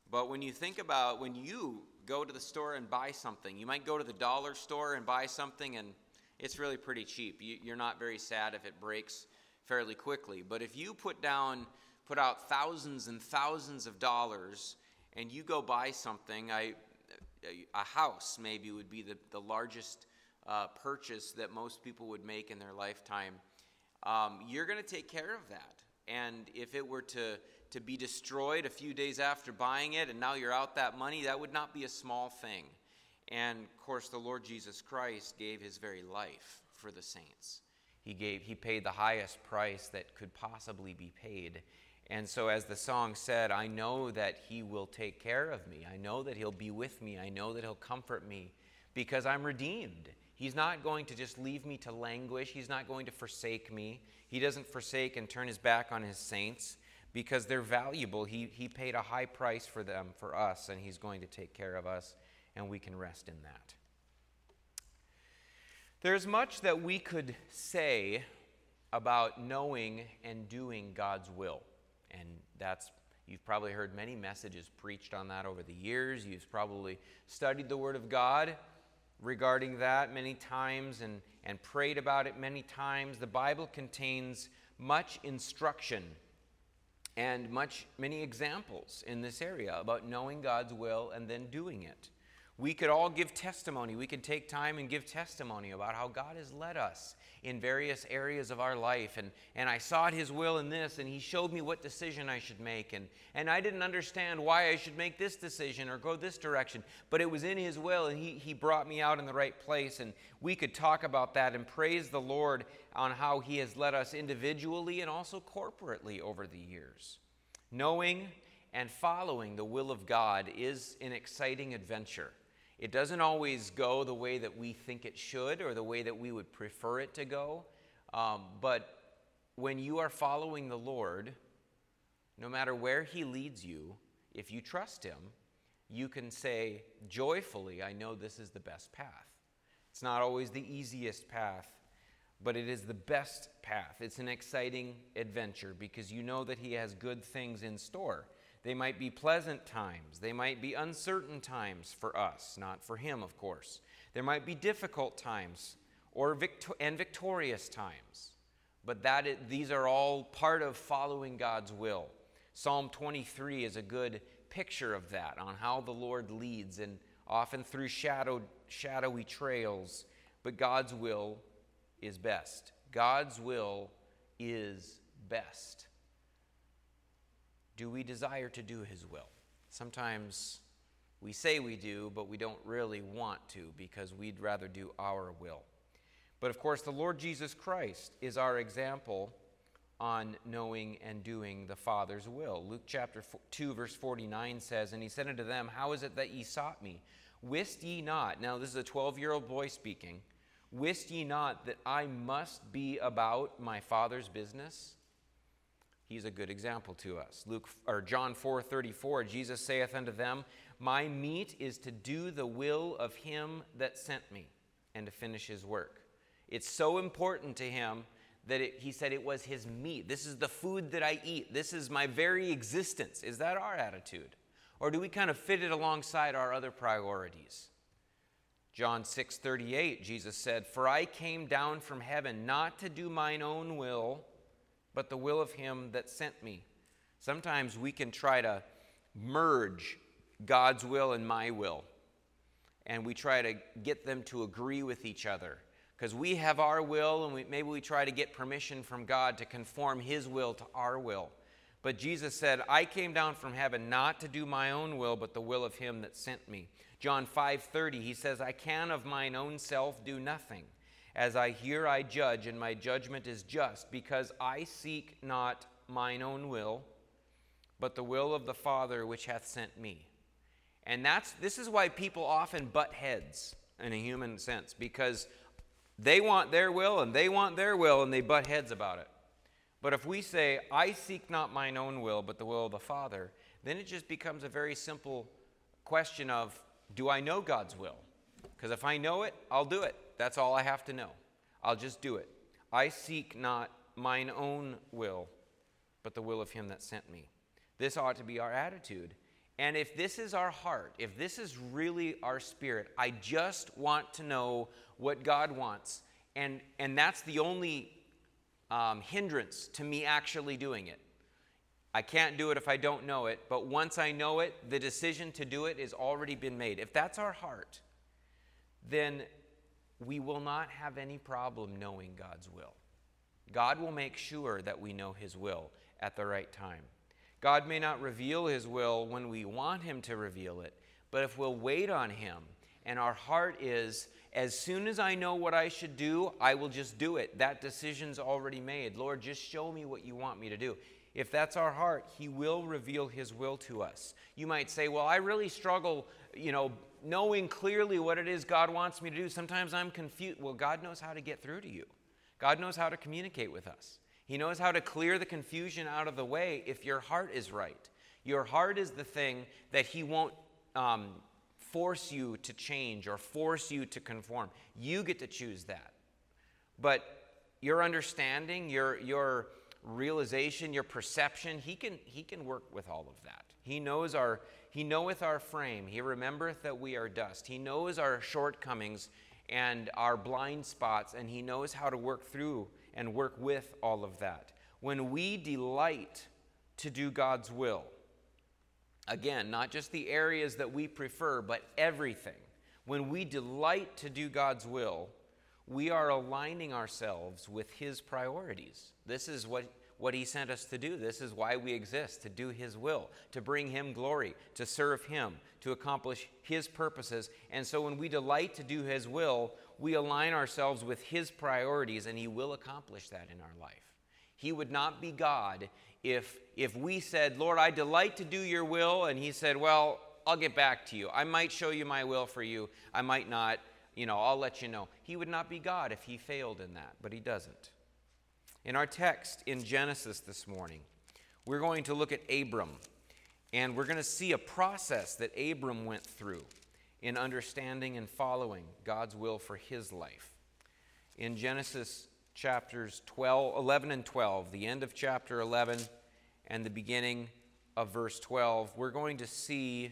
But when you think about when you go to the store and buy something, you might go to the dollar store and buy something and it's really pretty cheap. You're not very sad if it breaks fairly quickly. But if you put out thousands and thousands of dollars and you go buy something, a house maybe would be the largest purchase that most people would make in their lifetime, you're going to take care of that. And if it were to be destroyed a few days after buying it and now you're out that money, that would not be a small thing. And, of course, the Lord Jesus Christ gave his very life for the saints. He paid the highest price that could possibly be paid. And so as the song said, I know that he will take care of me. I know that he'll be with me. I know that he'll comfort me because I'm redeemed. He's not going to just leave me to languish. He's not going to forsake me. He doesn't forsake and turn his back on his saints because they're valuable. He paid a high price for them, for us, and he's going to take care of us, and we can rest in that. There's much that we could say about knowing and doing God's will. And you've probably heard many messages preached on that over the years. You've probably studied the Word of God regarding that many times and prayed about it many times. The Bible contains much instruction and many examples in this area about knowing God's will and then doing it. We could all give testimony. We could take time and give testimony about how God has led us in various areas of our life. And I sought his will in this, and he showed me what decision I should make. And I didn't understand why I should make this decision or go this direction. But it was in his will, and he brought me out in the right place. And we could talk about that and praise the Lord on how he has led us individually and also corporately over the years. Knowing and following the will of God is an exciting adventure. It doesn't always go the way that we think it should or the way that we would prefer it to go. But when you are following the Lord, no matter where he leads you, if you trust him, you can say joyfully, I know this is the best path. It's not always the easiest path, but it is the best path. It's an exciting adventure because you know that he has good things in store. They might be pleasant times. They might be uncertain times for us, not for him, of course. There might be difficult times and victorious times. But these are all part of following God's will. Psalm 23 is a good picture of that, on how the Lord leads, and often through shadowy trails. But God's will is best. God's will is best. Do we desire to do his will? Sometimes we say we do, but we don't really want to because we'd rather do our will. But of course, the Lord Jesus Christ is our example on knowing and doing the Father's will. Luke chapter 2, verse 49 says, And he said unto them, How is it that ye sought me? Wist ye not, now this is a 12-year-old boy speaking, wist ye not that I must be about my Father's business? He's a good example to us. John 4:34, Jesus saith unto them, My meat is to do the will of him that sent me, and to finish his work. It's so important to him that he said it was his meat. This is the food that I eat. This is my very existence. Is that our attitude? Or do we kind of fit it alongside our other priorities? John 6:38, Jesus said, For I came down from heaven not to do mine own will, but the will of him that sent me. Sometimes we can try to merge God's will and my will, and we try to get them to agree with each other because we have our will, and maybe we try to get permission from God to conform his will to our will. But Jesus said, I came down from heaven not to do my own will, but the will of him that sent me. John 5:30, he says, I can of mine own self do nothing. As I hear, I judge, and my judgment is just, because I seek not mine own will, but the will of the Father which hath sent me. And this is why people often butt heads in a human sense, because they want their will, and they want their will, and they butt heads about it. But if we say, I seek not mine own will, but the will of the Father, then it just becomes a very simple question of, do I know God's will? Because if I know it, I'll do it. That's all I have to know. I'll just do it. I seek not mine own will, but the will of him that sent me. This ought to be our attitude. And if this is our heart, if this is really our spirit, I just want to know what God wants. And that's the only hindrance to me actually doing it. I can't do it if I don't know it, but once I know it, the decision to do it has already been made. If that's our heart, then we will not have any problem knowing God's will. God will make sure that we know His will at the right time. God may not reveal His will when we want Him to reveal it, but if we'll wait on Him and our heart is, as soon as I know what I should do, I will just do it. That decision's already made. Lord, just show me what you want me to do. If that's our heart, He will reveal His will to us. You might say, well, I really struggle, knowing clearly what it is God wants me to do. Sometimes I'm confused. Well, God knows how to get through to you. God knows how to communicate with us. He knows how to clear the confusion out of the way if your heart is right. Your heart is the thing that He won't force you to change or force you to conform. You get to choose that. But your understanding, your realization, your perception, He can work with all of that. He knoweth our frame. He remembereth that we are dust. He knows our shortcomings and our blind spots, and He knows how to work through and work with all of that. When we delight to do God's will, again, not just the areas that we prefer, but everything. When we delight to do God's will, we are aligning ourselves with His priorities. This is what He sent us to do. This is why we exist, to do His will, to bring Him glory, to serve Him, to accomplish His purposes. And so when we delight to do His will, we align ourselves with His priorities, and He will accomplish that in our life. He would not be God if we said, Lord, I delight to do your will, and He said, well, I'll get back to you. I might show you my will for you. I might not. I'll let you know. He would not be God if He failed in that, but He doesn't. In our text in Genesis this morning, we're going to look at Abram, and we're going to see a process that Abram went through in understanding and following God's will for his life. In Genesis chapters 11 and 12, the end of chapter 11 and the beginning of verse 12, we're going to see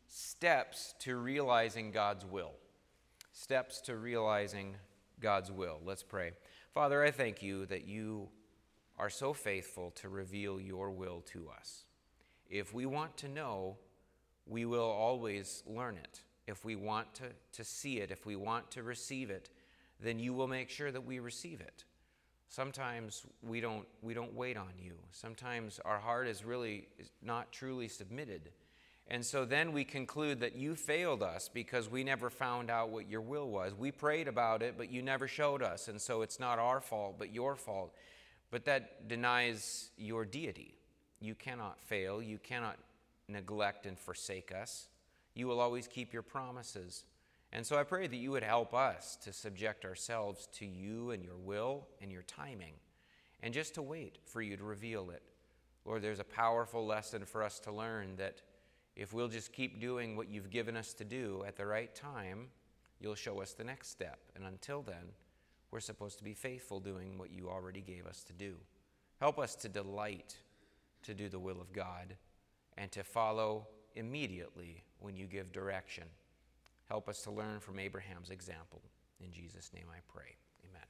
steps to realizing God's will. Steps to realizing God's will. Let's pray. Father, I thank you that you are so faithful to reveal your will to us. If we want to know, we will always learn it. If we want to see it, if we want to receive it, then you will make sure that we receive it. Sometimes we don't wait on you. Sometimes our heart is really not truly submitted. And so then we conclude that you failed us because we never found out what your will was. We prayed about it, but you never showed us. And so it's not our fault, but your fault. But that denies your deity. You cannot fail. You cannot neglect and forsake us. You will always keep your promises. And so I pray that you would help us to subject ourselves to you and your will and your timing, and just to wait for you to reveal it. Lord, there's a powerful lesson for us to learn that if we'll just keep doing what you've given us to do at the right time, you'll show us the next step. And until then, we're supposed to be faithful doing what you already gave us to do. Help us to delight to do the will of God and to follow immediately when you give direction. Help us to learn from Abraham's example. In Jesus' name I pray. Amen.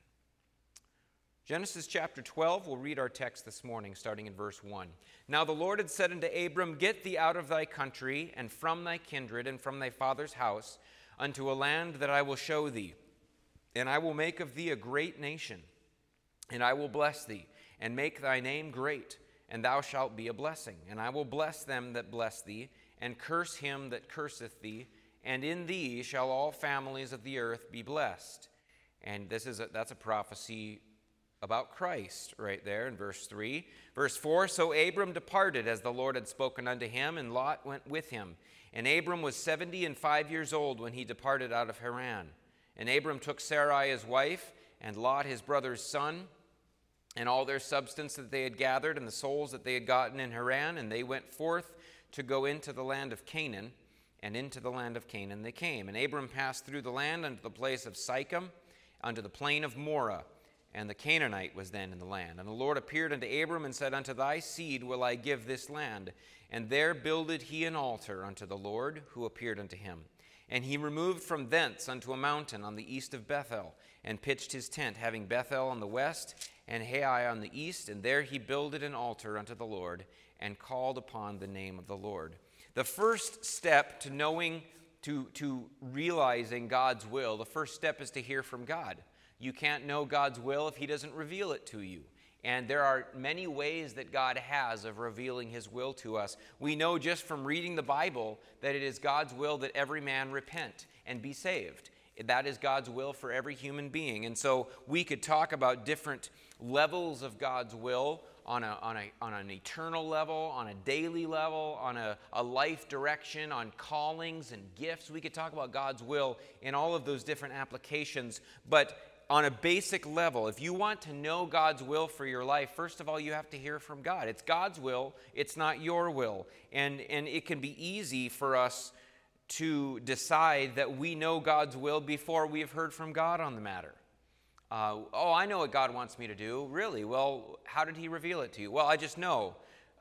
Genesis chapter 12, we'll read our text this morning, starting in verse 1. Now the Lord had said unto Abram, Get thee out of thy country, and from thy kindred, and from thy father's house, unto a land that I will show thee. And I will make of thee a great nation, and I will bless thee, and make thy name great, and thou shalt be a blessing. And I will bless them that bless thee, and curse him that curseth thee, and in thee shall all families of the earth be blessed. And that's a prophecy about Christ right there in verse 3. Verse 4, So Abram departed as the Lord had spoken unto him, and Lot went with him. And Abram was 75 years old when he departed out of Haran. And Abram took Sarai his wife, and Lot his brother's son, and all their substance that they had gathered, and the souls that they had gotten in Haran, and they went forth to go into the land of Canaan. And into the land of Canaan they came. And Abram passed through the land unto the place of Sychem, unto the plain of Moreh. and the Canaanite was then in the land. And the Lord appeared unto Abram and said, Unto thy seed will I give this land. And there builded he an altar unto the Lord, who appeared unto him. And he removed from thence unto a mountain on the east of Bethel, and pitched his tent, having Bethel on the west, and Hai on the east. And there he builded an altar unto the Lord, and called upon the name of the Lord. The first step to knowing, to realizing God's will, the first step is to hear from God. You can't know God's will if he doesn't reveal it to you. And there are many ways that God has of revealing his will to us. We know just from reading the Bible that it is God's will that every man repent and be saved. That is God's will for every human being. And so we could talk about different levels of God's will on an eternal level, on a daily level, on a life direction, on callings and gifts. We could talk about God's will in all of those different applications. But on a basic level, if you want to know God's will for your life, first of all, you have to hear from God. It's God's will. It's not your will. And it can be easy for us to decide that we know God's will before we have heard from God on the matter. I know what God wants me to do. Really? Well, how did he reveal it to you? Well, I just know.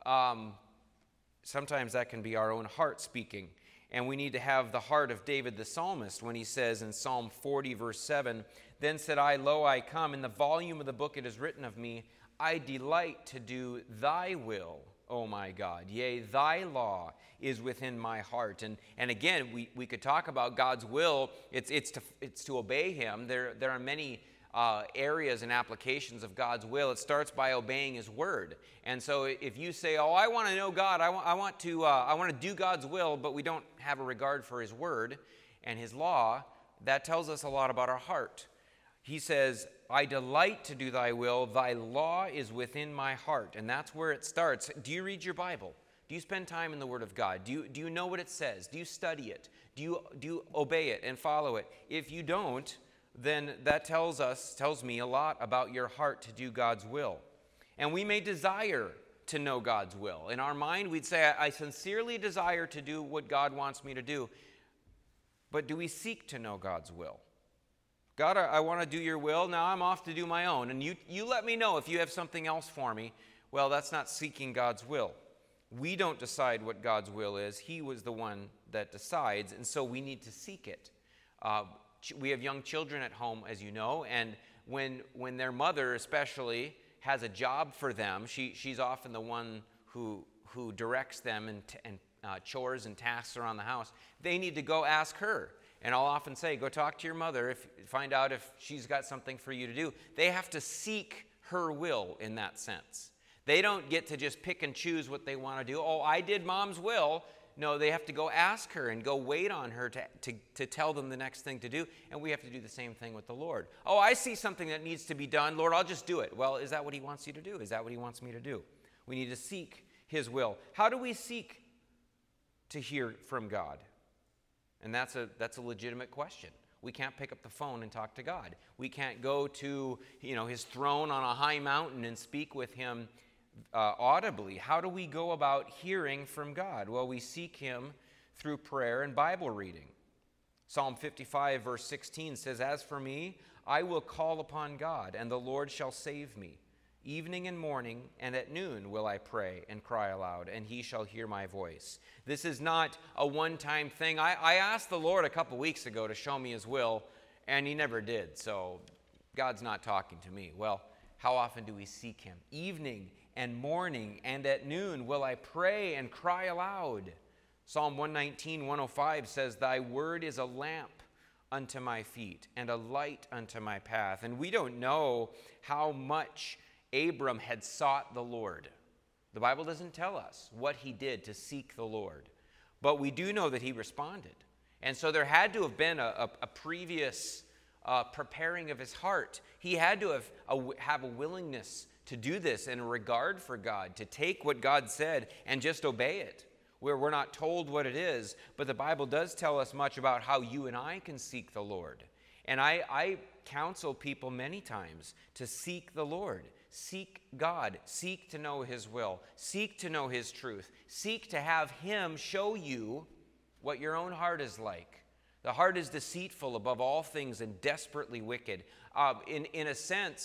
Sometimes that can be our own heart speaking. And we need to have the heart of David the psalmist when he says in Psalm 40, verse 7, Then said I, Lo, I come. In the volume of the book it is written of me, I delight to do thy will, O my God. Yea, thy law is within my heart. And again, we could talk about God's will. It's to obey him. There are many areas and applications of God's will. It starts by obeying his word. And so if you say, I want to know God, I want to do God's will, but we don't have a regard for his word and his law, that tells us a lot about our heart. He says, I delight to do thy will, thy law is within my heart. And that's where it starts. Do you read your Bible? Do you spend time in the Word of God? Do you know what it says? Do you study it? Do you obey it and follow it? If you don't, then that tells me a lot about your heart to do God's will. And we may desire to know God's will. In our mind, we'd say, I sincerely desire to do what God wants me to do. But do we seek to know God's will? God, I want to do your will. Now I'm off to do my own. And you let me know if you have something else for me. Well, that's not seeking God's will. We don't decide what God's will is. He was the one that decides. And so we need to seek it. We have young children at home, as you know, and when their mother especially has a job for them, she's often the one who directs them and chores and tasks around the house. They need to go ask her. And I'll often say, go talk to your mother, find out if she's got something for you to do. They have to seek her will in that sense. They don't get to just pick and choose what they want to do. I did mom's will. No, they have to go ask her and go wait on her to tell them the next thing to do. And we have to do the same thing with the Lord. I see something that needs to be done. Lord, I'll just do it. Well, is that what he wants you to do? Is that what he wants me to do? We need to seek his will. How do we seek to hear from God? And that's a legitimate question. We can't pick up the phone and talk to God. We can't go to his throne on a high mountain and speak with him audibly. How do we go about hearing from God? Well, we seek him through prayer and Bible reading. Psalm 55 verse 16 says, As for me, I will call upon God, and the Lord shall save me. Evening and morning and at noon will I pray and cry aloud, and he shall hear my voice. This is not a one-time thing. I asked the Lord a couple weeks ago to show me his will, and he never did. So God's not talking to me. Well, how often do we seek him? Evening and morning and at noon will I pray and cry aloud. Psalm 119, 105 says, Thy word is a lamp unto my feet and a light unto my path. And we don't know how much Abram had sought the Lord. The Bible doesn't tell us what he did to seek the Lord. But we do know that he responded. And so there had to have been a previous preparing of his heart. He had to have a willingness to do this in regard for God, to take what God said and just obey it, where we're not told what it is. But the Bible does tell us much about how you and I can seek the Lord. And I counsel people many times to seek the Lord. Seek God. Seek to know his will. Seek to know his truth. Seek to have him show you what your own heart is like. The heart is deceitful above all things and desperately wicked. In a sense,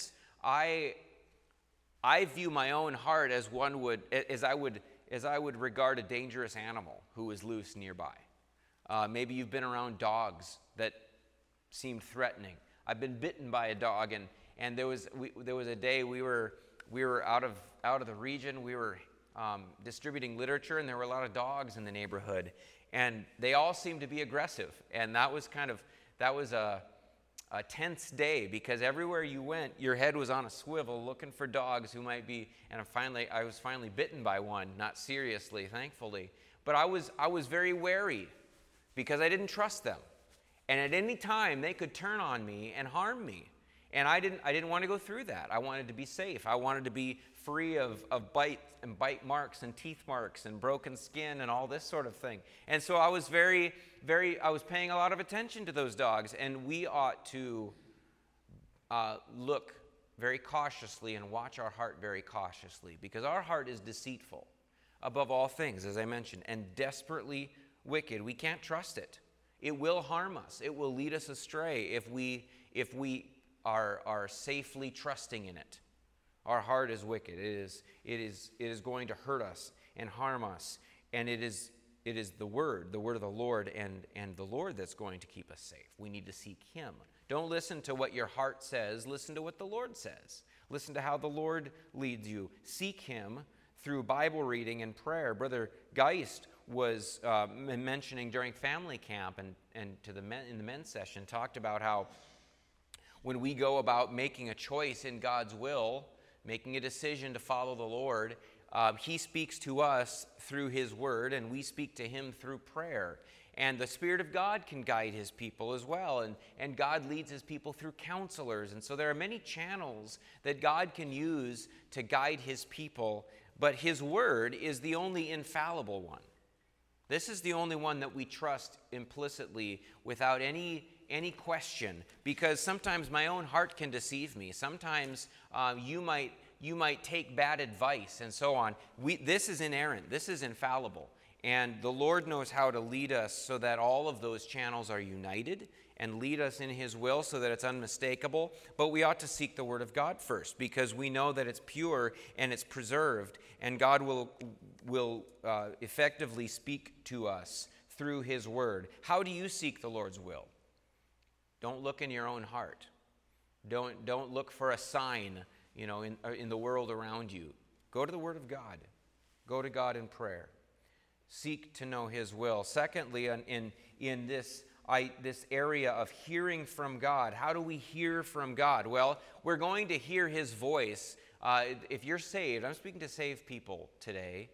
I view my own heart as I would regard a dangerous animal who is loose nearby. Maybe you've been around dogs that seemed threatening. I've been bitten by a dog, and there was a day we were out of the region. We were distributing literature, and there were a lot of dogs in the neighborhood, and they all seemed to be aggressive. And that was a tense day, because everywhere you went, your head was on a swivel looking for dogs who might be. And I was finally bitten by one, not seriously, thankfully, but I was very wary because I didn't trust them, and at any time they could turn on me and harm me. And I didn't want to go through that. I wanted to be safe. I wanted to be free of bite marks and teeth marks and broken skin and all this sort of thing. And so I was I was paying a lot of attention to those dogs. And we ought to look very cautiously and watch our heart very cautiously, because our heart is deceitful above all things, as I mentioned, and desperately wicked. We can't trust it. It will harm us. It will lead us astray if we are safely trusting in it. Our heart is wicked. It is going to hurt us and harm us. And it is the word of the Lord and the Lord that's going to keep us safe. We need to seek Him. Don't listen to what your heart says. Listen to what the Lord says. Listen to how the Lord leads you. Seek Him through Bible reading and prayer. Brother Geist was mentioning during family camp and in the men's session, talked about how when we go about making a choice in God's will, making a decision to follow the Lord, He speaks to us through His Word, and we speak to Him through prayer. And the Spirit of God can guide His people as well, and God leads His people through counselors. And so there are many channels that God can use to guide His people, but His Word is the only infallible one. This is the only one that we trust implicitly without any question, because sometimes my own heart can deceive me. Sometimes you might take bad advice and so on. This is inerrant. This is infallible. And the Lord knows how to lead us so that all of those channels are united and lead us in His will so that it's unmistakable. But we ought to seek the Word of God first, because we know that it's pure and it's preserved, and God will effectively speak to us through His Word. How do you seek the Lord's will? Don't look in your own heart. Don't look for a sign, in the world around you. Go to the Word of God. Go to God in prayer. Seek to know His will. Secondly, in this area of hearing from God, how do we hear from God? Well, we're going to hear His voice. If you're saved, I'm speaking to saved people today,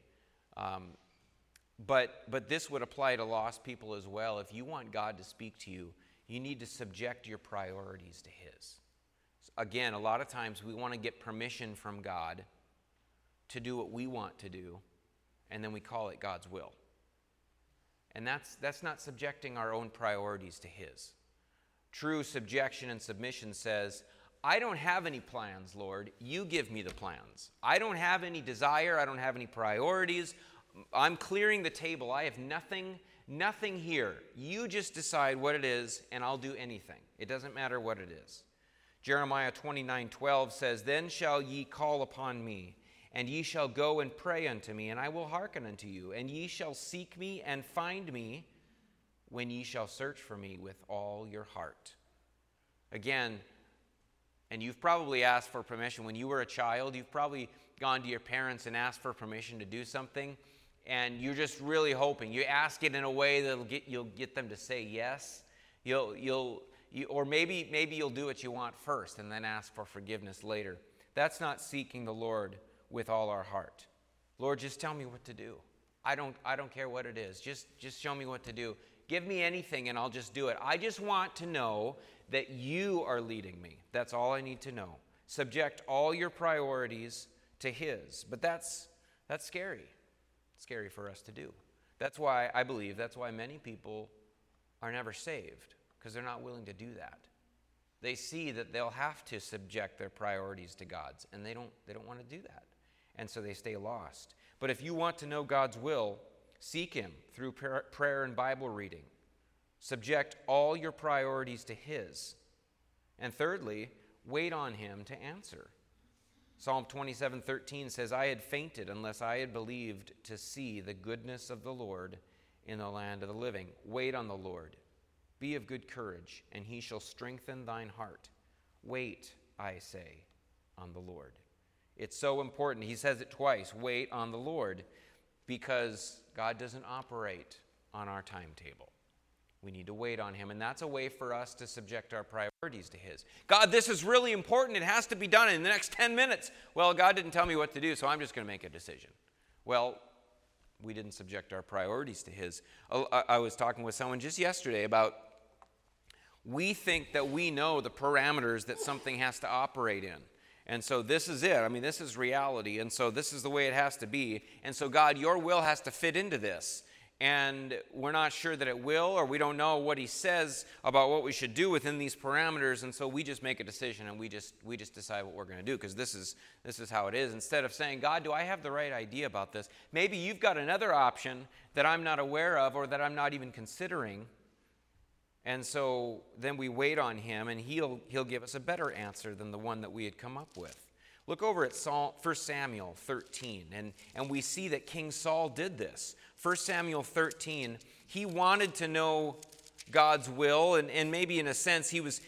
but this would apply to lost people as well. If you want God to speak to you, you need to subject your priorities to His. Again, a lot of times we want to get permission from God to do what we want to do, and then we call it God's will. And that's not subjecting our own priorities to His. True subjection and submission says, I don't have any plans, Lord. You give me the plans. I don't have any desire. I don't have any priorities. I'm clearing the table. I have nothing here. You just decide what it is, and I'll do anything. It doesn't matter what it is. Jeremiah 29:12 says, Then shall ye call upon me, and ye shall go and pray unto me, and I will hearken unto you. And ye shall seek me and find me, when ye shall search for me with all your heart. Again, and you've probably asked for permission. When you were a child, you've probably gone to your parents and asked for permission to do something, and you're just really hoping. You ask it in a way that you'll get them to say yes. Or maybe you'll do what you want first and then ask for forgiveness later. That's not seeking the Lord with all our heart. Lord, just tell me what to do. I don't care what it is. Just show me what to do. Give me anything and I'll just do it. I just want to know that you are leading me. That's all I need to know. Subject all your priorities to His. But that's scary. It's scary for us to do. That's why many people are never saved, because they're not willing to do that. They see that they'll have to subject their priorities to God's, and they don't want to do that. And so they stay lost. But if you want to know God's will, seek Him through prayer and Bible reading. Subject all your priorities to His. And thirdly, wait on Him to answer. Psalm 27:13 says, I had fainted unless I had believed to see the goodness of the Lord in the land of the living. Wait on the Lord. Be of good courage, and he shall strengthen thine heart. Wait, I say, on the Lord. It's so important. He says it twice, wait on the Lord, because God doesn't operate on our timetable. We need to wait on him, and that's a way for us to subject our priorities to his. God, this is really important. It has to be done in the next 10 minutes. Well, God didn't tell me what to do, so I'm just going to make a decision. Well, we didn't subject our priorities to his. I was talking with someone just yesterday about we think that we know the parameters that something has to operate in. And so this is it. I mean, this is reality. And so this is the way it has to be. And so, God, your will has to fit into this. And we're not sure that it will, or we don't know what he says about what we should do within these parameters. And so we just make a decision, and we just decide what we're going to do, because this is how it is. Instead of saying, God, do I have the right idea about this? Maybe you've got another option that I'm not aware of, or that I'm not even considering. And so then we wait on him, and he'll give us a better answer than the one that we had come up with. Look over at 1 Samuel 13, and we see that King Saul did this. 1 Samuel 13, he wanted to know God's will, and maybe in a sense he was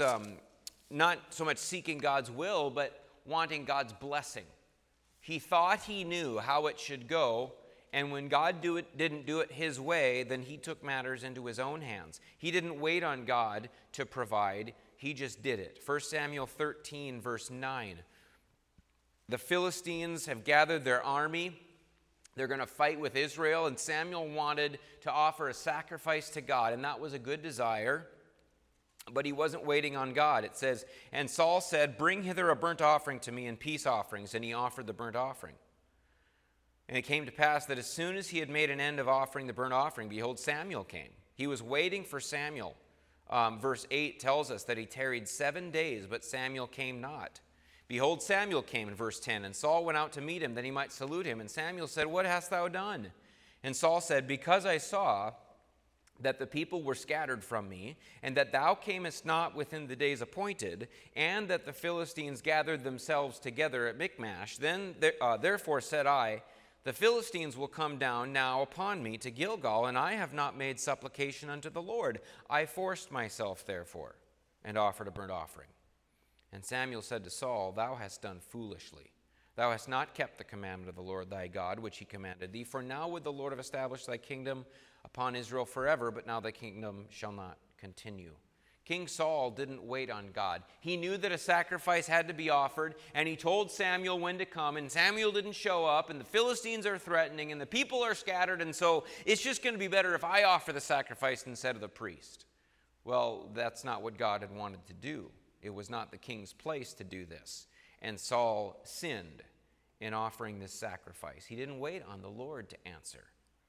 not so much seeking God's will, but wanting God's blessing. He thought he knew how it should go, and when God didn't do it his way, then he took matters into his own hands. He didn't wait on God to provide, he just did it. 1 Samuel 13, verse 9. The Philistines have gathered their army. They're going to fight with Israel, and Samuel wanted to offer a sacrifice to God, and that was a good desire, but he wasn't waiting on God. It says, and Saul said, bring hither a burnt offering to me and peace offerings, and he offered the burnt offering. And it came to pass that as soon as he had made an end of offering the burnt offering, behold, Samuel came. He was waiting for Samuel. Verse 8 tells us that he tarried 7 days, but Samuel came not. Behold, Samuel came in verse 10, and Saul went out to meet him, that he might salute him. And Samuel said, what hast thou done? And Saul said, because I saw that the people were scattered from me, and that thou camest not within the days appointed, and that the Philistines gathered themselves together at Michmash, then therefore said I, the Philistines will come down now upon me to Gilgal, and I have not made supplication unto the Lord. I forced myself, therefore, and offered a burnt offering. And Samuel said to Saul, thou hast done foolishly. Thou hast not kept the commandment of the Lord thy God, which he commanded thee. For now would the Lord have established thy kingdom upon Israel forever, but now thy kingdom shall not continue. King Saul didn't wait on God. He knew that a sacrifice had to be offered, and he told Samuel when to come, and Samuel didn't show up, and the Philistines are threatening, and the people are scattered, and so it's just going to be better if I offer the sacrifice instead of the priest. Well, that's not what God had wanted to do. It was not the king's place to do this. And Saul sinned in offering this sacrifice. He didn't wait on the Lord to answer.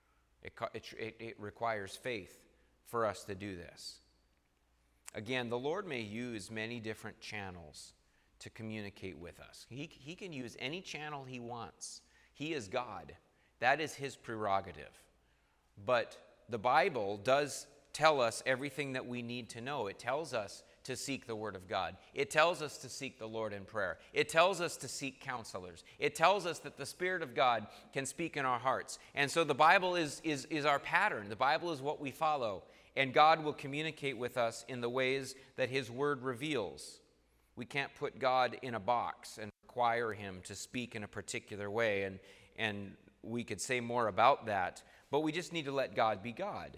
It requires faith for us to do this. Again, the Lord may use many different channels to communicate with us. He can use any channel he wants. He is God. That is his prerogative. But the Bible does tell us everything that we need to know. It tells us to seek the Word of God. It tells us to seek the Lord in prayer. It tells us to seek counselors. It tells us that the Spirit of God can speak in our hearts. And so the Bible is our pattern. The Bible is what we follow. And God will communicate with us in the ways that his Word reveals. We can't put God in a box and require him to speak in a particular way. And we could say more about that. But we just need to let God be God.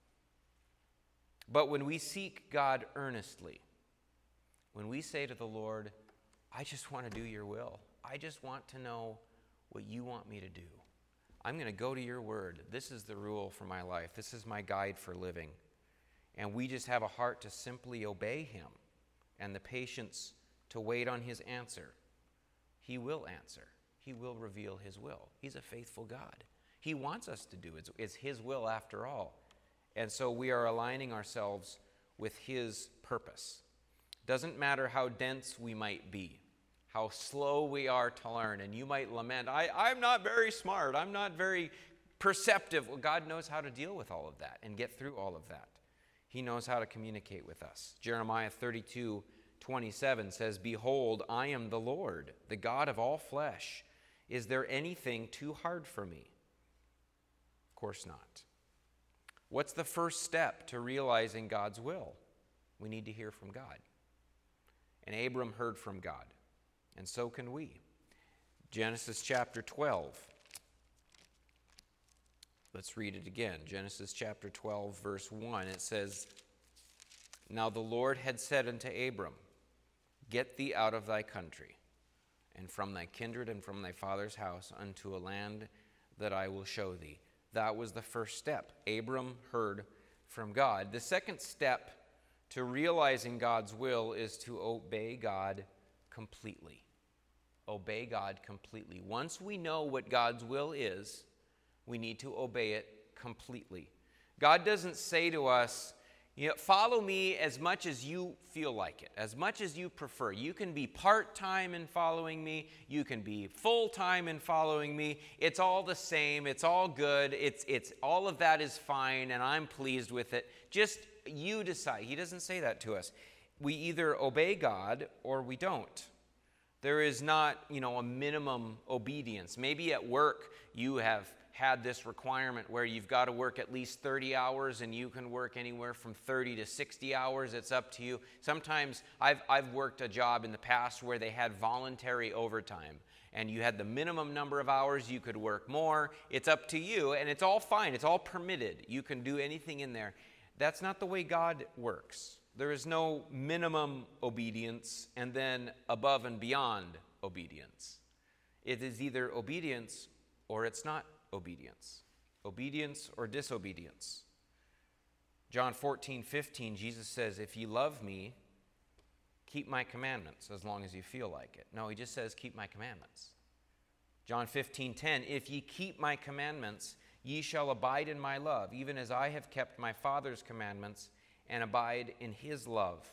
But when we seek God earnestly, when we say to the Lord, I just want to do your will. I just want to know what you want me to do. I'm going to go to your word. This is the rule for my life. This is my guide for living. And we just have a heart to simply obey him and the patience to wait on his answer. He will answer. He will reveal his will. He's a faithful God. He wants us to do it. It's his will after all. And so we are aligning ourselves with his purpose. Doesn't matter how dense we might be, how slow we are to learn, and you might lament, I'm not very smart, I'm not very perceptive. Well, God knows how to deal with all of that and get through all of that. He knows how to communicate with us. Jeremiah 32:12 27 says, "Behold, I am the Lord, the God of all flesh. Is there anything too hard for me?" Of course not. What's the first step to realizing God's will? We need to hear from God. And Abram heard from God, and so can we. Genesis chapter 12. Let's read it again. Genesis chapter 12, verse 1. It says, "Now the Lord had said unto Abram, Get thee out of thy country, and from thy kindred, and from thy father's house, unto a land that I will show thee." That was the first step. Abram heard from God. The second step to realizing God's will is to obey God completely. Obey God completely. Once we know what God's will is, we need to obey it completely. God doesn't say to us, follow me as much as you feel like it, as much as you prefer. You can be part-time in following me. You can be full-time in following me. It's all the same. It's all good. It's all of that is fine, and I'm pleased with it. Just you decide. He doesn't say that to us. We either obey God or we don't. There is not, a minimum obedience. Maybe at work you have had this requirement where you've got to work at least 30 hours and you can work anywhere from 30 to 60 hours. It's up to you. Sometimes I've worked a job in the past where they had voluntary overtime and you had the minimum number of hours. You could work more. It's up to you, and it's all fine. It's all permitted. You can do anything in there. That's not the way God works. There is no minimum obedience and then above and beyond obedience. It is either obedience or it's not obedience. Obedience or disobedience. John 14:15, Jesus says, "If ye love me, keep my commandments," as long as you feel like it. No, he just says, "Keep my commandments." John 15:10, "If ye keep my commandments, ye shall abide in my love, even as I have kept my Father's commandments and abide in his love."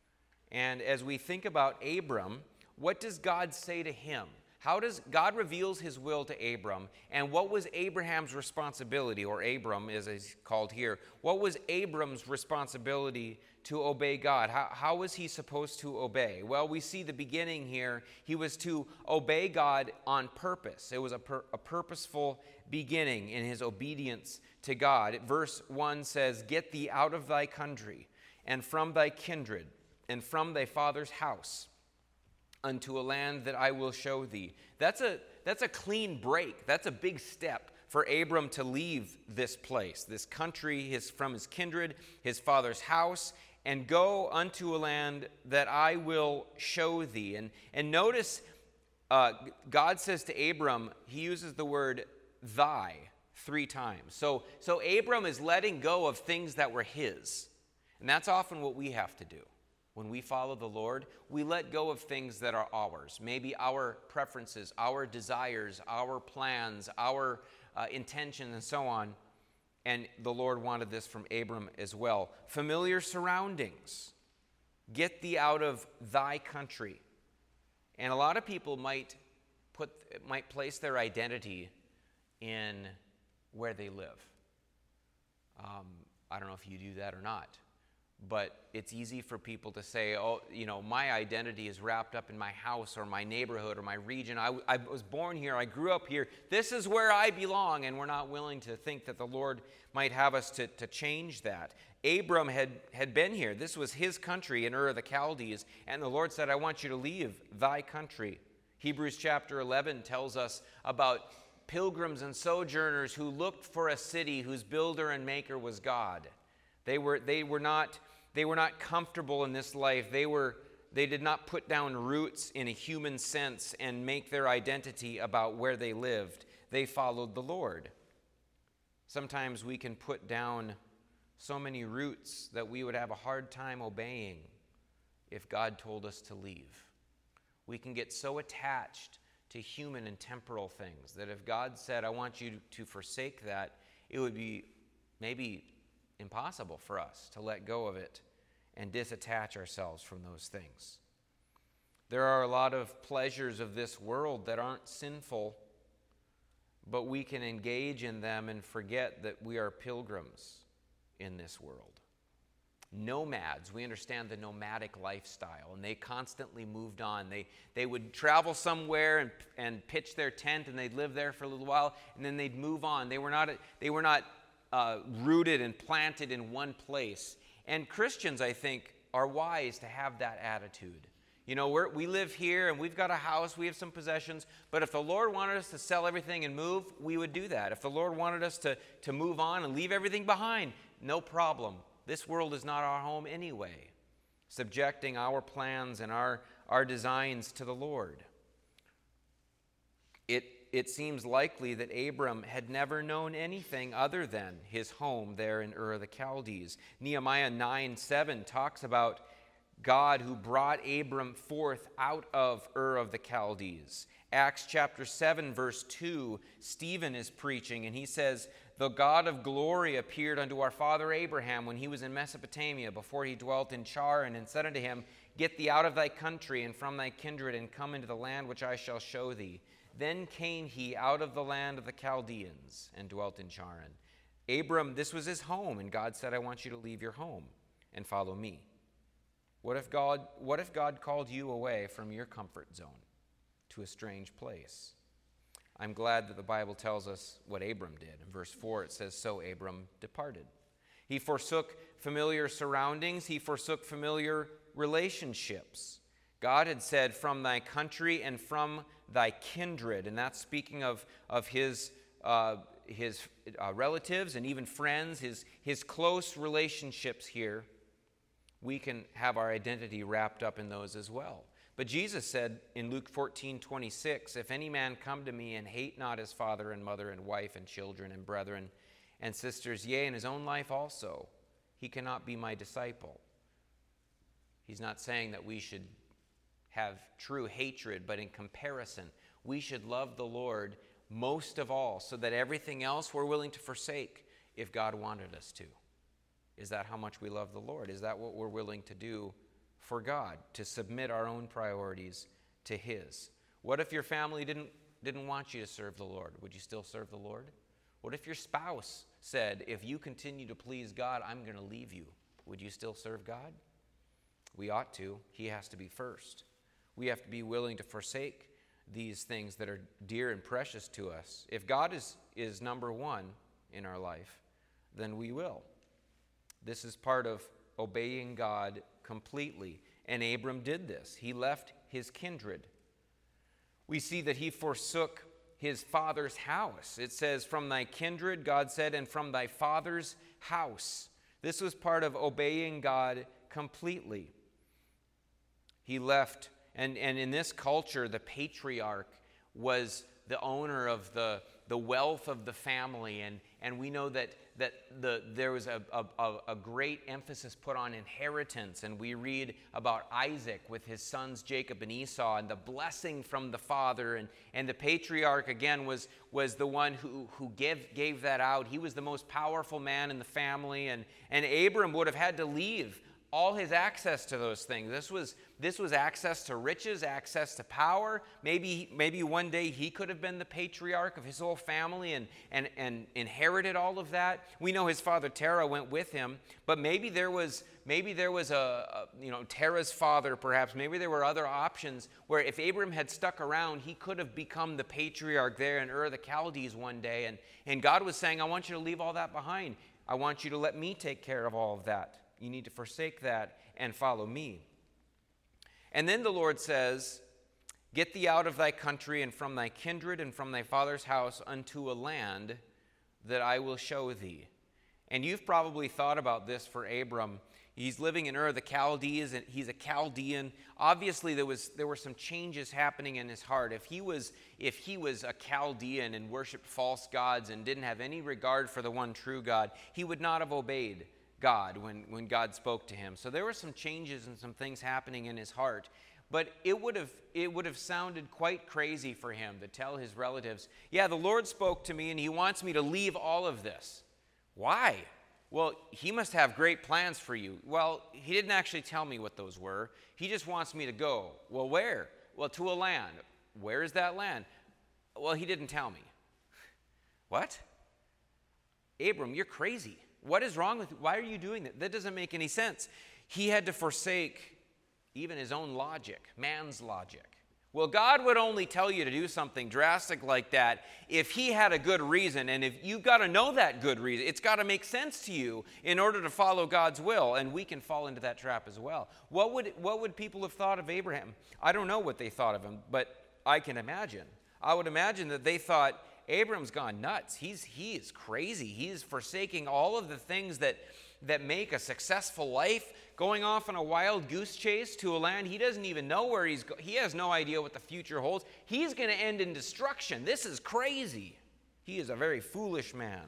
And as we think about Abram, what does God say to him? How does God reveals his will to Abram? And what was Abraham's responsibility, or Abram as he's called here? What was Abram's responsibility to obey God? How was he supposed to obey? Well, we see the beginning here. He was to obey God on purpose. It was a purposeful beginning in his obedience to God. Verse 1 says, "Get thee out of thy country, and from thy kindred, and from thy father's house, unto a land that I will show thee." That's a clean break. That's a big step for Abram to leave this place, this country, from his kindred, his father's house, and go unto a land that I will show thee. And notice God says to Abram, he uses the word thy 3 times. So Abram is letting go of things that were his. And that's often what we have to do. When we follow the Lord, we let go of things that are ours. Maybe our preferences, our desires, our plans, our intentions, and so on. And the Lord wanted this from Abram as well. Familiar surroundings. Get thee out of thy country. And a lot of people might place their identity in where they live. I don't know if you do that or not. But it's easy for people to say, my identity is wrapped up in my house or my neighborhood or my region. I was born here. I grew up here. This is where I belong. And we're not willing to think that the Lord might have us to change that. Abram had been here. This was his country in Ur of the Chaldees. And the Lord said, "I want you to leave thy country." Hebrews chapter 11 tells us about pilgrims and sojourners who looked for a city whose builder and maker was God. They were not comfortable in this life. They did not put down roots in a human sense and make their identity about where they lived. They followed the Lord. Sometimes we can put down so many roots that we would have a hard time obeying if God told us to leave. We can get so attached to human and temporal things that if God said, "I want you to forsake that," it would be maybe impossible for us to let go of it and disattach ourselves from those things. There are a lot of pleasures of this world that aren't sinful, but we can engage in them and forget that we are pilgrims in this world. nomads. We understand the nomadic lifestyle, and they constantly moved on. They would travel somewhere and pitch their tent, and they'd live there for a little while, and then they'd move on. They were not rooted and planted in one place. And Christians, I think, are wise to have that attitude. You know, we live here, and we've got a house, we have some possessions, but if the Lord wanted us to sell everything and move, we would do that. If the Lord wanted us to move on and leave everything behind, no problem. This world is not our home anyway. Subjecting our plans and our designs to the Lord. It seems likely that Abram had never known anything other than his home there in Ur of the Chaldees. Nehemiah 9:7 talks about God who brought Abram forth out of Ur of the Chaldees. Acts chapter 7 verse 2, Stephen is preaching, and he says, "The God of glory appeared unto our father Abraham when he was in Mesopotamia, before he dwelt in Charan, and said unto him, Get thee out of thy country and from thy kindred, and come into the land which I shall show thee. Then came he out of the land of the Chaldeans, and dwelt in Charan." Abram, this was his home, and God said, "I want you to leave your home and follow me." What if God called you away from your comfort zone to a strange place? I'm glad that the Bible tells us what Abram did. In verse 4 it says, "So Abram departed." He forsook familiar surroundings. He forsook familiar relationships. God had said, "From thy country and from thy kindred," and that's speaking of his relatives and even friends, his close relationships here. We can have our identity wrapped up in those as well. But Jesus said in Luke 14:26, "If any man come to me and hate not his father and mother and wife and children and brethren and sisters, yea, and his own life also, he cannot be my disciple." He's not saying that we should have true hatred, but in comparison, we should love the Lord most of all, so that everything else we're willing to forsake if God wanted us to. Is that how much we love the Lord? Is that what we're willing to do for God, to submit our own priorities to His? What if your family didn't want you to serve the Lord? Would you still serve the Lord? What if your spouse said, "If you continue to please God, I'm going to leave you"? Would you still serve God? We ought to. He has to be first. We have to be willing to forsake these things that are dear and precious to us. If God is number one in our life, then we will. This is part of obeying God completely. And Abram did this. He left his kindred. We see that he forsook his father's house. It says, "From thy kindred," God said, "and from thy father's house." This was part of obeying God completely. He left, and in this culture, the patriarch was the owner of the wealth of the family, and we know that there was a great emphasis put on inheritance, and we read about Isaac with his sons Jacob and Esau, and the blessing from the father, and the patriarch again was the one who gave that out. He was the most powerful man in the family, and Abram would have had to leave all his access to those things. This was access to riches, access to power. Maybe one day he could have been the patriarch of his whole family and inherited all of that. We know his father Terah went with him, but maybe there was Terah's father perhaps. Maybe there were other options where if Abram had stuck around, he could have become the patriarch there in Ur of the Chaldees one day. And God was saying, "I want you to leave all that behind. I want you to let me take care of all of that. You need to forsake that and follow me." And then the Lord says, "Get thee out of thy country and from thy kindred and from thy father's house unto a land that I will show thee." And you've probably thought about this for Abram. He's living in Ur of the Chaldees, and he's a Chaldean. Obviously, there were some changes happening in his heart. If he was a Chaldean and worshiped false gods and didn't have any regard for the one true God, he would not have obeyed God when God spoke to him. So there were some changes and some things happening in his heart. But it would have sounded quite crazy for him to tell his relatives, "Yeah, the Lord spoke to me and He wants me to leave all of this." Why? "Well, He must have great plans for you." "Well, He didn't actually tell me what those were. He just wants me to go." "Well, where?" "Well, to a land." "Where is that land?" "Well, He didn't tell me." What? Abram, you're crazy. What is wrong with you? Why are you doing that? That doesn't make any sense. He had to forsake even his own logic, man's logic. Well, God would only tell you to do something drastic like that if he had a good reason. And if you've got to know that good reason, it's got to make sense to you in order to follow God's will. And we can fall into that trap as well. What would people have thought of Abraham? I don't know what they thought of him, but I can imagine. I would imagine that they thought, Abram's gone nuts. He is crazy. He's forsaking all of the things that make a successful life, going off on a wild goose chase to a land he doesn't even know where he's going. He has no idea what the future holds. He's going to end in destruction. This is crazy. He is a very foolish man.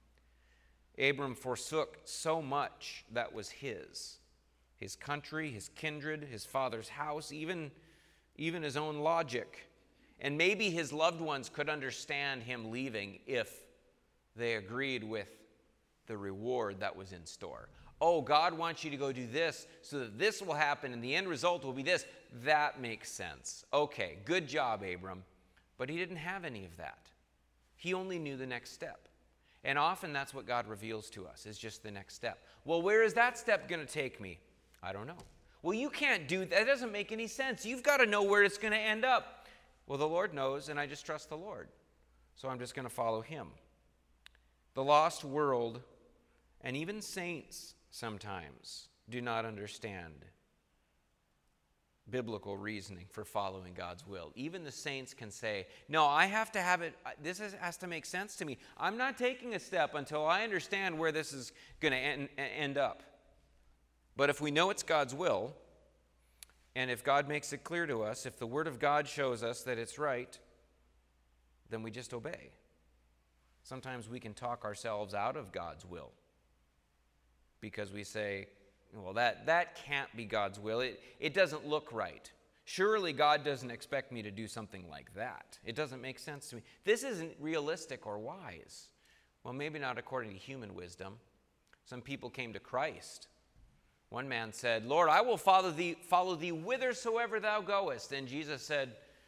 Abram forsook so much that was his country, his kindred, his father's house, even his own logic. And maybe his loved ones could understand him leaving if they agreed with the reward that was in store. Oh, God wants you to go do this so that this will happen and the end result will be this. That makes sense. Okay, good job, Abram. But he didn't have any of that. He only knew the next step. And often that's what God reveals to us, is just the next step. Well, where is that step going to take me? I don't know. Well, you can't do that. That doesn't make any sense. You've got to know where it's going to end up. Well, the Lord knows, and I just trust the Lord. So I'm just going to follow him. The lost world, and even saints sometimes, do not understand biblical reasoning for following God's will. Even the saints can say, no, I have to have it, has to make sense to me. I'm not taking a step until I understand where this is going to end up. But if we know it's God's will, and if God makes it clear to us, if the Word of God shows us that it's right, then we just obey. Sometimes we can talk ourselves out of God's will because we say, well, that can't be God's will. It doesn't look right. Surely God doesn't expect me to do something like that. It doesn't make sense to me. This isn't realistic or wise. Well, maybe not according to human wisdom. Some people came to Christ. One man said, Lord, I will follow thee whithersoever thou goest. And Jesus said,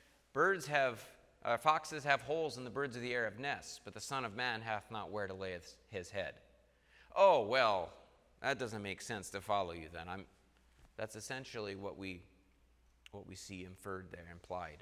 foxes have holes and the birds of the air have nests, but the Son of Man hath not where to lay his head. Oh, well, that doesn't make sense to follow you then. That's essentially what we see inferred there, implied.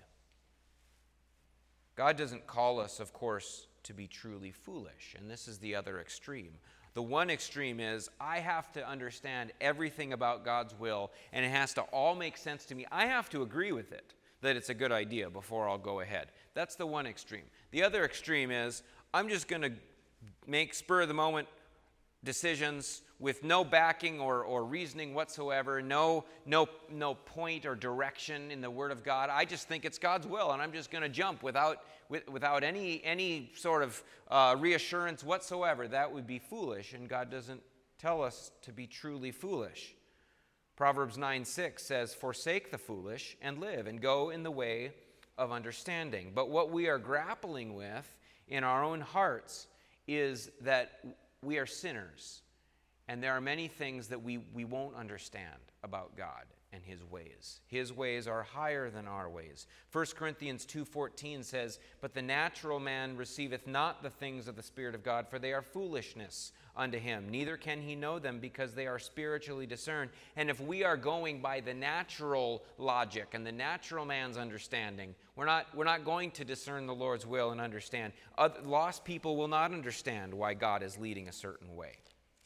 God doesn't call us, of course, to be truly foolish, and this is the other extreme. The one extreme is, I have to understand everything about God's will, and it has to all make sense to me. I have to agree with it, that it's a good idea before I'll go ahead. That's the one extreme. The other extreme is, I'm just going to make spur-of-the-moment decisions with no backing or reasoning whatsoever, no point or direction in the Word of God. I just think it's God's will, and I'm just going to jump without any sort of reassurance whatsoever. That would be foolish, and God doesn't tell us to be truly foolish. Proverbs 9:6 says, forsake the foolish and live, and go in the way of understanding. But what we are grappling with in our own hearts is that we are sinners, and there are many things that we won't understand about God and his ways. His ways are higher than our ways. 1 Corinthians 2:14 says, but the natural man receiveth not the things of the Spirit of God, for they are foolishness unto him. Neither can he know them, because they are spiritually discerned. And if we are going by the natural logic and the natural man's understanding, we're not going to discern the Lord's will and understand. Lost people will not understand why God is leading a certain way.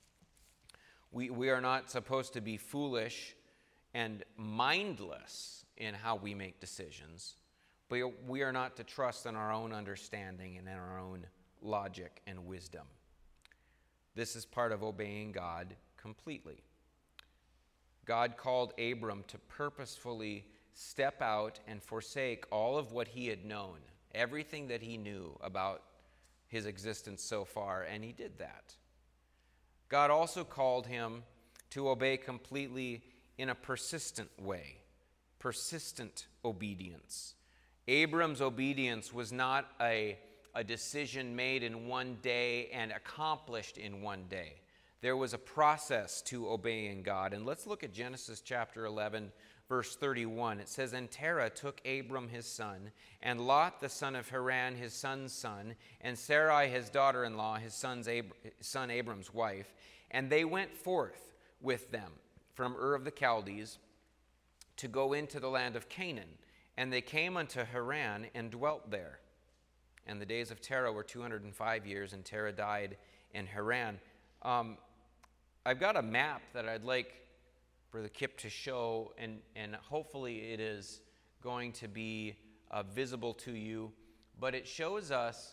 We are not supposed to be foolish and mindless in how we make decisions, but we are not to trust in our own understanding and in our own logic and wisdom. This is part of obeying God completely. God called Abram to purposefully step out and forsake all of what he had known, everything that he knew about his existence so far, and he did that. God also called him to obey completely in a persistent way, persistent obedience. Abram's obedience was not a decision made in one day and accomplished in one day. There was a process to obeying God. And let's look at Genesis chapter 11, verse 31. It says, "And Terah took Abram his son, and Lot the son of Haran his son's son, and Sarai his daughter-in-law, his son Abram's wife, and they went forth with them from Ur of the Chaldees to go into the land of Canaan. And they came unto Haran and dwelt there. And the days of Terah were 205 years, and Terah died in Haran." I've got a map that I'd like for the Kip to show, and hopefully it is going to be visible to you. But it shows us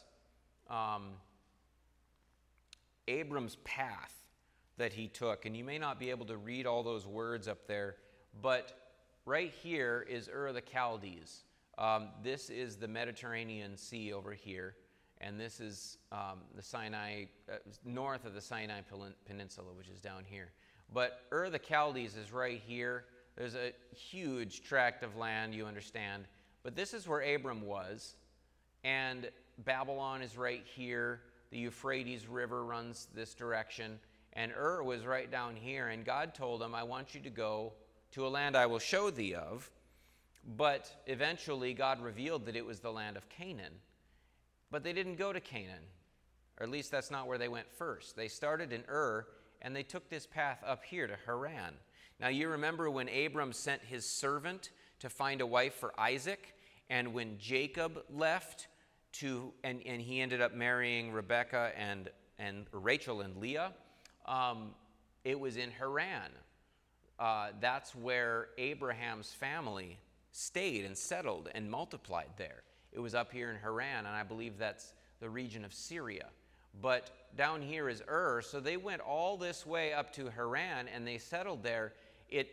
Abram's path that he took. And you may not be able to read all those words up there, but right here is Ur of the Chaldees. This is the Mediterranean Sea over here, and this is the Sinai, north of the Sinai Peninsula, which is down here. But Ur of the Chaldees is right here. There's a huge tract of land, you understand. But this is where Abram was, and Babylon is right here. The Euphrates River runs this direction, and Ur was right down here. And God told him, "I want you to go to a land I will show thee of." But eventually God revealed that it was the land of Canaan. But they didn't go to Canaan, or at least that's not where they went first. They started in Ur, and they took this path up here to Haran. Now you remember when Abram sent his servant to find a wife for Isaac, and when Jacob left and he ended up marrying Rebekah and Rachel and Leah, it was in Haran. That's where Abraham's family stayed and settled and multiplied there. It was up here in Haran, and I believe that's the region of Syria. But down here is Ur, so they went all this way up to Haran, and they settled there. It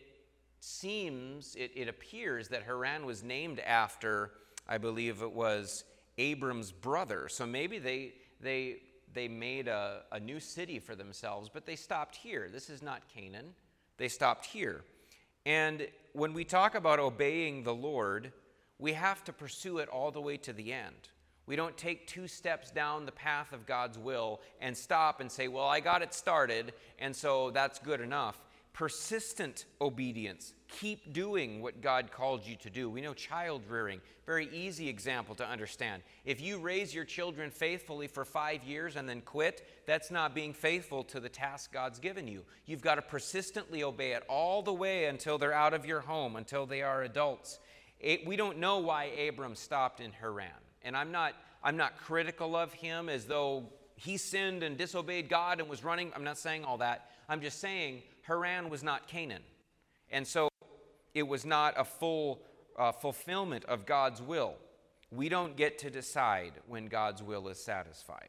appears that Haran was named after, I believe it was Abram's brother. So maybe they made a new city for themselves, but they stopped here. This is not Canaan. They stopped here. And when we talk about obeying the Lord, we have to pursue it all the way to the end. We don't take 2 steps down the path of God's will and stop and say, "Well, I got it started, and so that's good enough." Persistent obedience. Keep doing what God called you to do. We know child rearing, very easy example to understand. If you raise your children faithfully for 5 years and then quit, that's not being faithful to the task God's given you. You've got to persistently obey it all the way until they're out of your home, until they are adults. We don't know why Abram stopped in Haran. And I'm not critical of him as though he sinned and disobeyed God and was running. I'm not saying all that. I'm just saying Haran was not Canaan. And so it was not a full fulfillment of God's will. We don't get to decide when God's will is satisfied.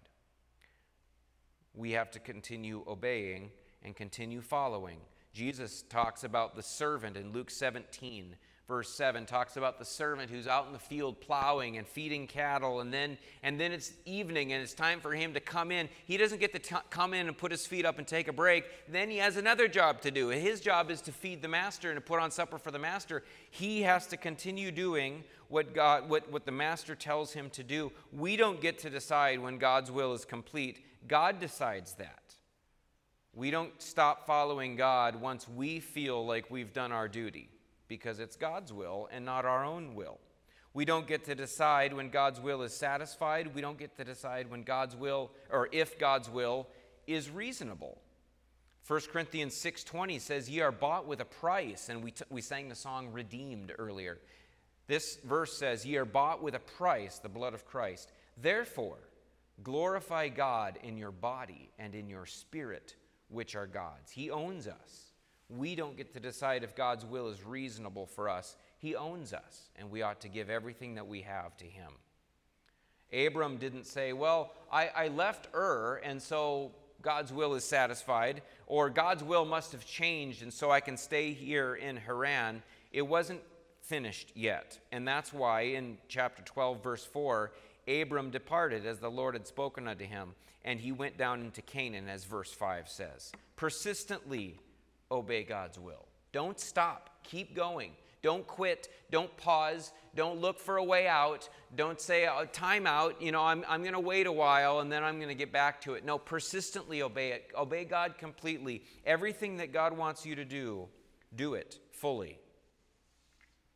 We have to continue obeying and continue following. Jesus talks about the servant in Luke 17. Verse 7 talks about the servant who's out in the field plowing and feeding cattle, and then it's evening and it's time for him to come in. He doesn't get to come in and put his feet up and take a break. Then he has another job to do. His job is to feed the master and to put on supper for the master. He has to continue doing what the master tells him to do. We don't get to decide when God's will is complete. God decides that. We don't stop following God once we feel like we've done our duty, because it's God's will and not our own will. We don't get to decide when God's will is satisfied. We don't get to decide when God's will, or if God's will, is reasonable. 1 Corinthians 6:20 says, "Ye are bought with a price," and we sang the song "Redeemed" earlier. This verse says, "Ye are bought with a price, the blood of Christ. Therefore, glorify God in your body and in your spirit, which are God's." He owns us. We don't get to decide if God's will is reasonable for us. He owns us, and we ought to give everything that we have to him. Abram didn't say, "Well, I left Ur, and so God's will is satisfied," or "God's will must have changed, and so I can stay here in Haran." It wasn't finished yet, and that's why in chapter 12, verse 4, Abram departed as the Lord had spoken unto him, and he went down into Canaan, as verse 5 says. Persistently obey God's will. Don't stop. Keep going. Don't quit. Don't pause. Don't look for a way out. Don't say, time out. I'm going to wait a while and then I'm going to get back to it. No, persistently obey it. Obey God completely. Everything that God wants you to do, do it fully.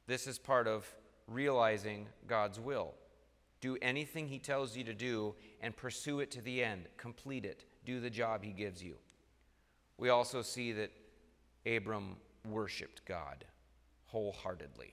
This is part of realizing God's will. Do anything he tells you to do and pursue it to the end. Complete it. Do the job he gives you. We also see that Abram worshiped God wholeheartedly.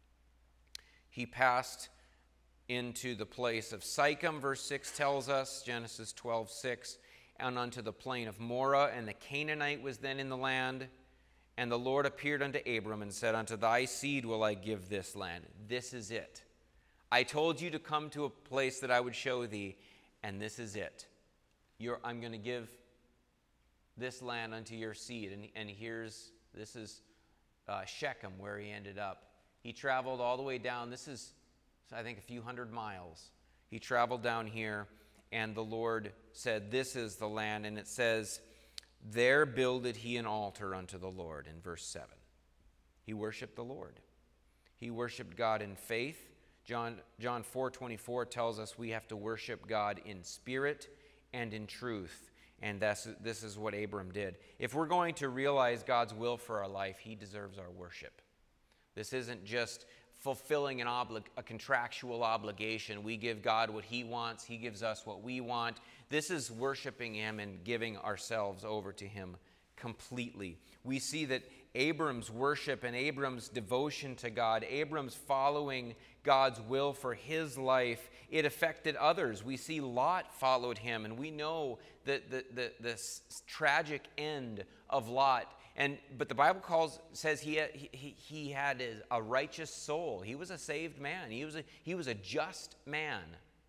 He passed into the place of Sychem, verse 6 tells us, Genesis 12:6, and unto the plain of Moreh, and the Canaanite was then in the land. And the Lord appeared unto Abram and said, Unto thy seed will I give this land. This is it. I told you to come to a place that I would show thee, and this is it. I'm going to give this land unto your seed. And this is Shechem, where he ended up. He traveled all the way down. This is, I think, a few hundred miles. He traveled down here, and the Lord said, This is the land. And it says, There builded he an altar unto the Lord, in verse 7. He worshiped the Lord. He worshiped God in faith. John 4:24 tells us we have to worship God in spirit and in truth. And this is what Abram did. If we're going to realize God's will for our life, he deserves our worship. This isn't just fulfilling a contractual obligation. We give God what he wants. He gives us what we want. This is worshiping him and giving ourselves over to him completely. We see that Abram's worship and Abram's devotion to God, Abram's following God's will for his life, it affected others. We see Lot followed him, and we know that the tragic end of Lot. But the Bible says he had a righteous soul. He was a saved man. He was a just man.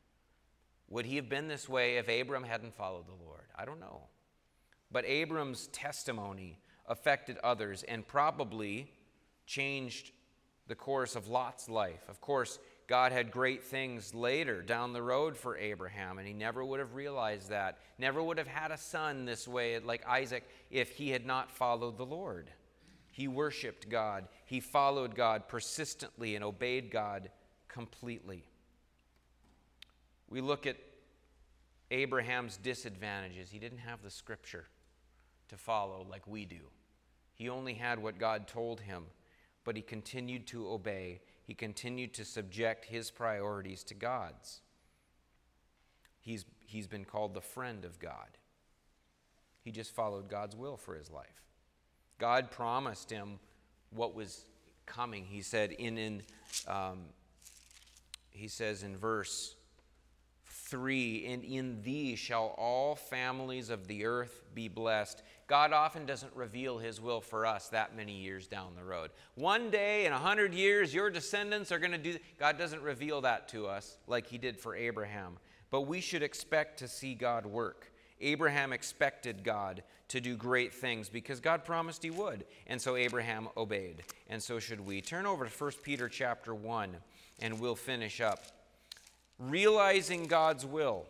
Would he have been this way if Abram hadn't followed the Lord? I don't know. But Abram's testimony affected others and probably changed the course of Lot's life. Of course, God had great things later down the road for Abraham, and he never would have realized that. Never would have had a son this way like Isaac if he had not followed the Lord. He worshiped God. He followed God persistently and obeyed God completely. We look at Abraham's disadvantages. He didn't have the scripture to follow like we do. He only had what God told him, but he continued to obey. He continued to subject his priorities to God's. He's been called the friend of God. He just followed God's will for his life. God promised him what was coming. He said he says in verse 3, and in thee shall all families of the earth be blessed. God often doesn't reveal his will for us that many years down the road. One day in 100 years, your descendants are going to do. God doesn't reveal that to us like he did for Abraham. But we should expect to see God work. Abraham expected God to do great things because God promised he would. And so Abraham obeyed. And so should we. Turn over to 1 Peter chapter 1, and we'll finish up. Realizing God's will.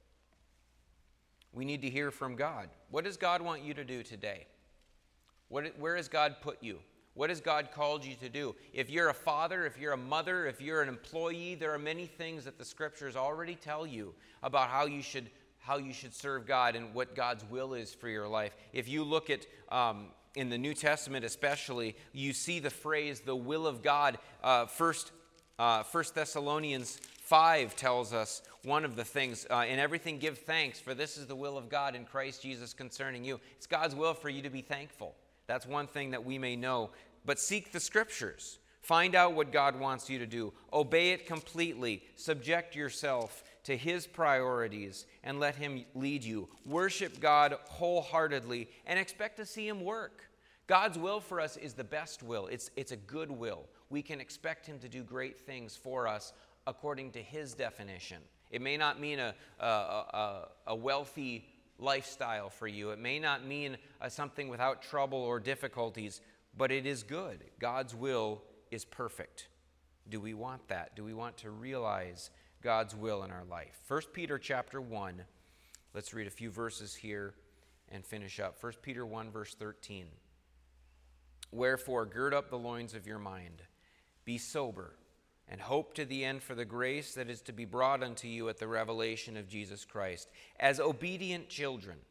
We need to hear from God. What does God want you to do today? Where has God put you? What has God called you to do? If you're a father, if you're a mother, if you're an employee, there are many things that the scriptures already tell you about how you should serve God and what God's will is for your life. If you look at in the New Testament especially, you see the phrase the will of God. First Thessalonians 5 tells us one of the things, in everything give thanks, for this is the will of God in Christ Jesus concerning you. It's God's will for you to be thankful. That's one thing that we may know. But seek the scriptures. Find out what God wants you to do. Obey it completely. Subject yourself to his priorities and let him lead you. Worship God wholeheartedly and expect to see him work. God's will for us is the best will. It's a good will. We can expect him to do great things for us according to his definition. It may not mean a wealthy lifestyle for you. It may not mean something without trouble or difficulties, but it is good. God's will is perfect. Do we want that? Do we want to realize God's will in our life? 1 Peter chapter 1. Let's read a few verses here and finish up. 1 Peter 1 verse 13. Wherefore gird up the loins of your mind. Be sober, and hope to the end for the grace that is to be brought unto you at the revelation of Jesus Christ. As obedient children,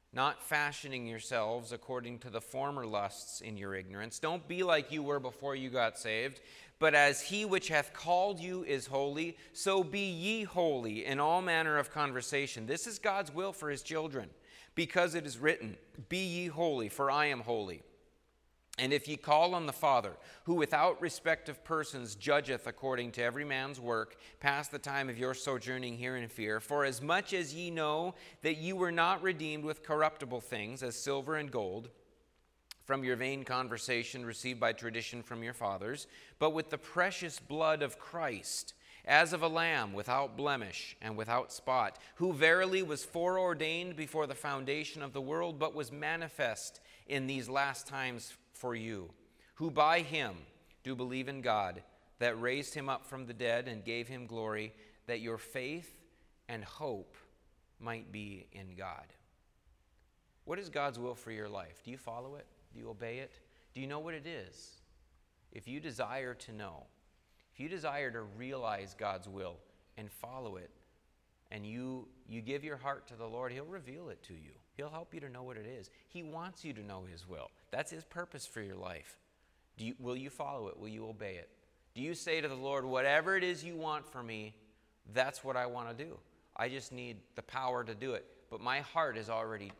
not fashioning yourselves according to the former lusts in your ignorance. Don't be like you were before you got saved, but as he which hath called you is holy, so be ye holy in all manner of conversation. This is God's will for his children, because it is written, Be ye holy, for I am holy. And if ye call on the Father, who without respect of persons judgeth according to every man's work, pass the time of your sojourning here in fear. For as much as ye know that ye were not redeemed with corruptible things, as silver and gold, from your vain conversation received by tradition from your fathers, but with the precious blood of Christ, as of a lamb without blemish and without spot, who verily was foreordained before the foundation of the world, but was manifest in these last times for you, who by him do believe in God, that raised him up from the dead and gave him glory, that your faith and hope might be in God. What is God's will for your life? Do you follow it? Do you obey it? Do you know what it is? If you desire to know, if you desire to realize God's will and follow it, and you give your heart to the Lord, he'll reveal it to you. He'll help you to know what it is. He wants you to know his will. That's his purpose for your life. Will you follow it? Will you obey it? Do you say to the Lord, whatever it is you want for me, that's what I want to do. I just need the power to do it. But my heart is already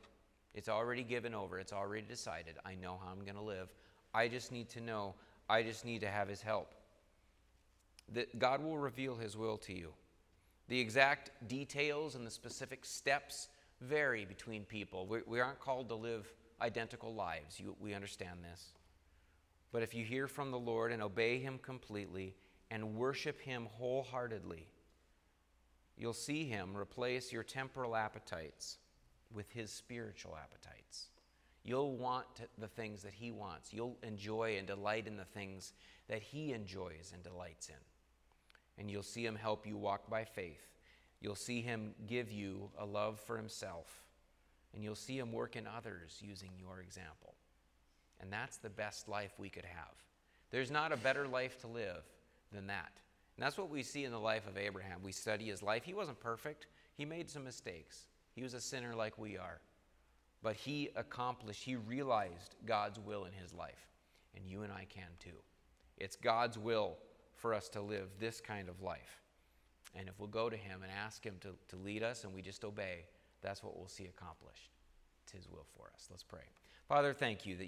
given over. It's already decided. I know how I'm going to live. I just need to know. I just need to have his help. That God will reveal his will to you. The exact details and the specific steps vary between people. We aren't called to live identical lives. We understand this. But if you hear from the Lord and obey him completely and worship him wholeheartedly, you'll see him replace your temporal appetites with his spiritual appetites. You'll want the things that he wants. You'll enjoy and delight in the things that he enjoys and delights in. And you'll see him help you walk by faith. You'll see him give you a love for himself. And you'll see him work in others using your example. And that's the best life we could have. There's not a better life to live than that. And that's what we see in the life of Abraham. We study his life. He wasn't perfect. He made some mistakes. He was a sinner like we are. But he realized God's will in his life. And you and I can too. It's God's will for us to live this kind of life. And if we'll go to him and ask him to lead us and we just obey, that's what we'll see accomplished. It's his will for us. Let's pray. Father, thank you that